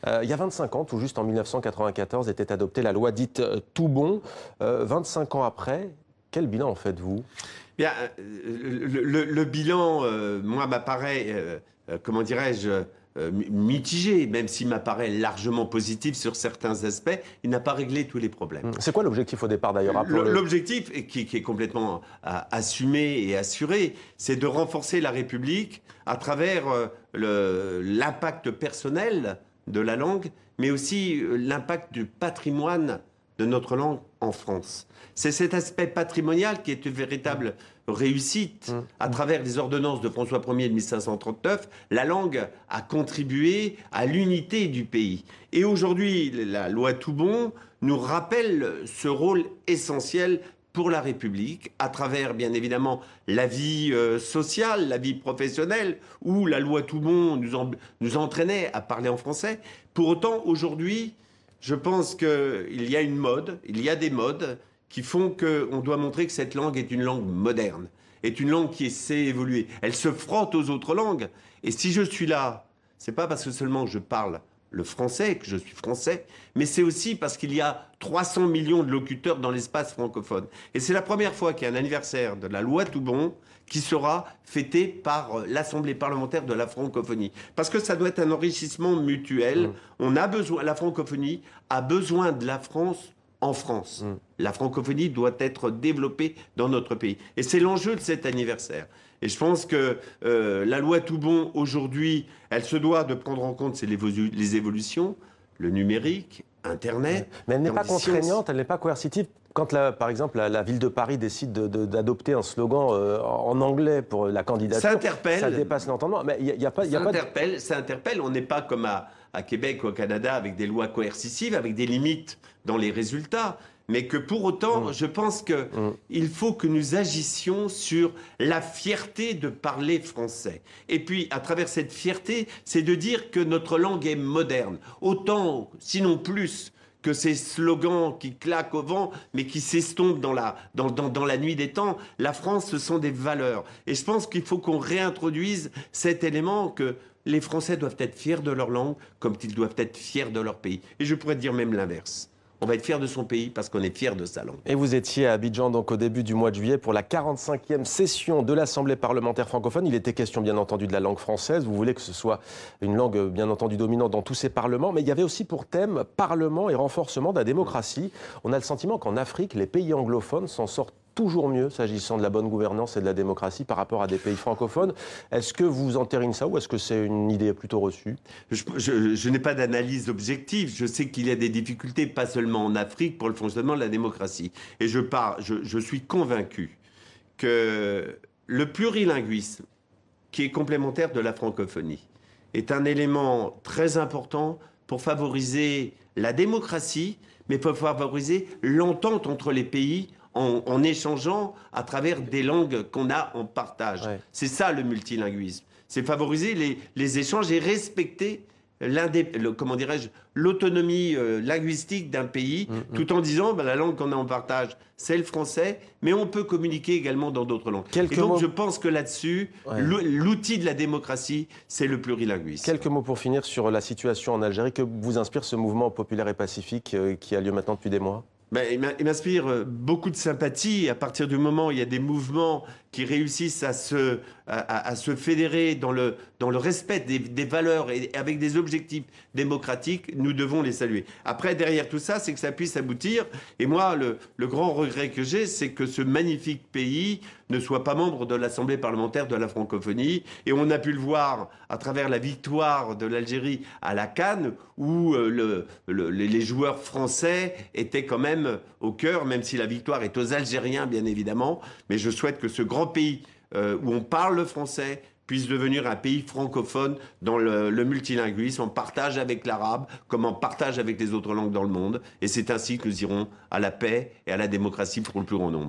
Il y a 25 ans, tout juste en 1994, était adoptée la loi dite Toubon. 25 ans après, quel bilan en faites-vous? Bien, le bilan, moi, m'apparaît, comment dirais-je, mitigé, même s'il m'apparaît largement positif sur certains aspects, il n'a pas réglé tous les problèmes. C'est quoi l'objectif au départ d'ailleurs? Rappelons-le. L'objectif, et qui est complètement assumé et assuré, c'est de renforcer la République à travers l'impact personnel de la langue, mais aussi l'impact du patrimoine de notre langue en France. C'est cet aspect patrimonial qui est une véritable réussite. À travers les ordonnances de François Ier de 1539, la langue a contribué à l'unité du pays. Et aujourd'hui, la loi Toubon nous rappelle ce rôle essentiel pour la République, à travers, bien évidemment, la vie sociale, la vie professionnelle, où la loi Toubon nous entraînait à parler en français. Pour autant, aujourd'hui, je pense qu'il y a une mode, il y a des modes qui font qu'on doit montrer que cette langue est une langue moderne, est une langue qui sait évoluer. Elle se frotte aux autres langues. Et si je suis là, c'est pas parce que seulement je parle le français, que je suis français, mais c'est aussi parce qu'il y a 300 millions de locuteurs dans l'espace francophone. Et c'est la première fois qu'il y a un anniversaire de la loi Toubon qui sera fêté par l'Assemblée parlementaire de la francophonie. Parce que ça doit être un enrichissement mutuel. On a besoin, la francophonie a besoin de la France en France. La francophonie doit être développée dans notre pays. Et c'est l'enjeu de cet anniversaire. Et je pense que la loi Toubon, aujourd'hui, elle se doit de prendre en compte les évolutions, le numérique, Internet. Mais elle n'est pas contraignante, elle n'est pas coercitive. Quand, par exemple, la ville de Paris décide d'adopter un slogan en anglais pour la candidature, ça interpelle. Ça dépasse l'entendement. Mais il y a pas, ça interpelle. On n'est pas comme à Québec ou au Canada avec des lois coercitives, avec des limites dans les résultats. Mais que pour autant, je pense qu'il faut que nous agissions sur la fierté de parler français. Et puis, à travers cette fierté, c'est de dire que notre langue est moderne. Autant, sinon plus, que ces slogans qui claquent au vent, mais qui s'estompent dans la nuit des temps. La France, ce sont des valeurs. Et je pense qu'il faut qu'on réintroduise cet élément que les Français doivent être fiers de leur langue, comme ils doivent être fiers de leur pays. Et je pourrais dire même l'inverse. On va être fier de son pays parce qu'on est fier de sa langue. Et vous étiez à Abidjan donc au début du mois de juillet pour la 45e session de l'Assemblée parlementaire francophone. Il était question bien entendu de la langue française. Vous voulez que ce soit une langue bien entendu dominante dans tous ces parlements. Mais il y avait aussi pour thème Parlement et renforcement de la démocratie. On a le sentiment qu'en Afrique, les pays anglophones s'en sortent toujours mieux s'agissant de la bonne gouvernance et de la démocratie par rapport à des pays francophones. Est-ce que vous entérinez ça ou est-ce que c'est une idée plutôt reçue? Je n'ai pas d'analyse objective. Je sais qu'il y a des difficultés, pas seulement en Afrique, pour le fonctionnement de la démocratie. Et je suis convaincu que le plurilinguisme, qui est complémentaire de la francophonie, est un élément très important pour favoriser la démocratie, mais pour favoriser l'entente entre les pays en échangeant à travers des langues qu'on a en partage. Ouais. C'est ça le multilinguisme. C'est favoriser les échanges et respecter l'autonomie linguistique d'un pays, tout en disant la langue qu'on a en partage, c'est le français, mais on peut communiquer également dans d'autres langues. Et donc je pense que là-dessus, l'outil de la démocratie, c'est le plurilinguisme. Quelques mots pour finir sur la situation en Algérie. Que vous inspire ce mouvement populaire et pacifique qui a lieu maintenant depuis des mois? Il m'inspire beaucoup de sympathie à partir du moment où il y a des mouvements qui réussissent à se fédérer dans le respect des valeurs et avec des objectifs démocratiques. Nous devons les saluer. Après, derrière tout ça, c'est que ça puisse aboutir. Et moi, le grand regret que j'ai, c'est que ce magnifique pays ne soit pas membre de l'Assemblée parlementaire de la francophonie. Et on a pu le voir à travers la victoire de l'Algérie à la CAN, où les joueurs français étaient quand même au cœur, même si la victoire est aux Algériens, bien évidemment. Mais je souhaite que ce grand pays où on parle le français puisse devenir un pays francophone dans le multilinguisme, en partage avec l'arabe, comme en partage avec les autres langues dans le monde. Et c'est ainsi que nous irons à la paix et à la démocratie pour le plus grand nombre.